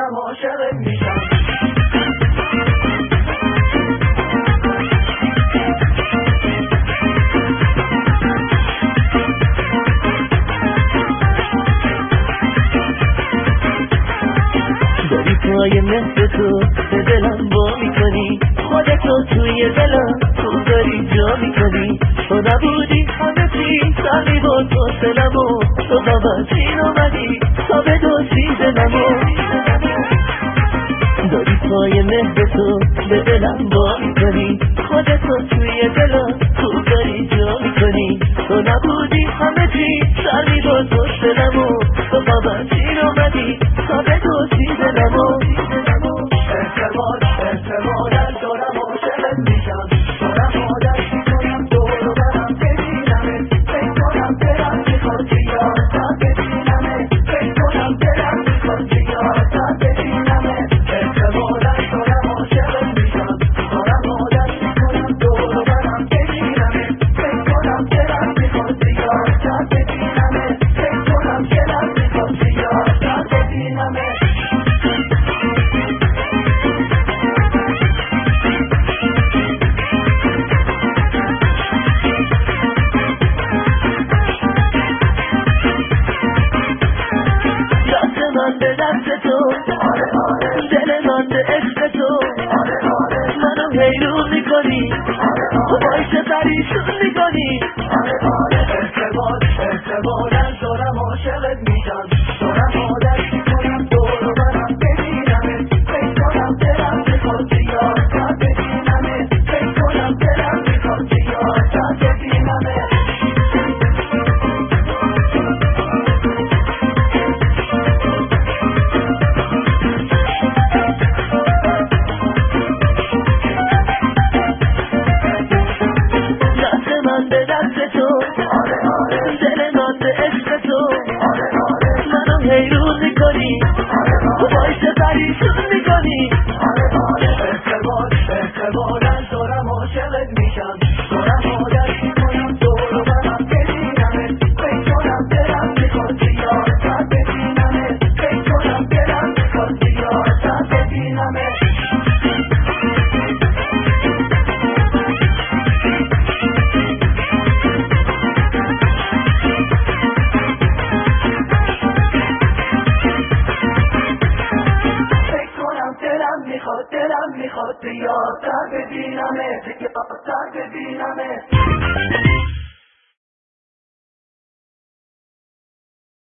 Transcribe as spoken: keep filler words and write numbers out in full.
دارم عاشقت میشم. داری پای مهر تو به دلم با میکنی، خودتو توی دلم تو داری جا میکنی. تو نبودی همه چی سمی با تو سلمو، تو بابتین اومدی تا به دوستی دلمو. داری پای مهر تو به دلم با میکنی، خودتو توی دلم تو داری جا میکنی. تو نبودی همه چی سمی با تو سلمو، تو بابتین اومدی تا به دوستی دلمو. احتمال احتمالا دارم عاشقت میشم. دارم عادت میکنم دور و برم ببینمت، فکر کنم دلم میخواد زیادتر ببینمت، فکر کنم دلم میخواد زیادتر ببینمت. احتمالا دارم عاشقت میشم. دارم عادت میکنم دور و برم ببینمت، فکر کنم دلم میخواد زیادتر ببینمت، فکر کنم دلم میخواد زیادتر ببینمت. من به دست تو، دل من به عشق تو، منو حیرون میکنی، باعث پریشون میکنی. احتمال احتمالا دارم عاشقت میشم. دارم عادت میکنم دور و برم ببینمت، فکر کنم دلم میخواد زیادتر ببینمت، فکر کنم دلم میخواد زیادتر ببینمت. به دست تو، دل من به عشق تو، منو حیرون میکنی، باعث پریشون میکنی. احتمال احتمالا دارم عاشقت میشم. دارم عادت میکنم دور و برم ببینمت، فکر کنم دلم میخواد زیادتر ببینمت، فکر کنم دلم میخواد زیادتر ببینمت. دلم میخواد دلم میخواد زیادتر ببینمت، زیادتر ببینمت.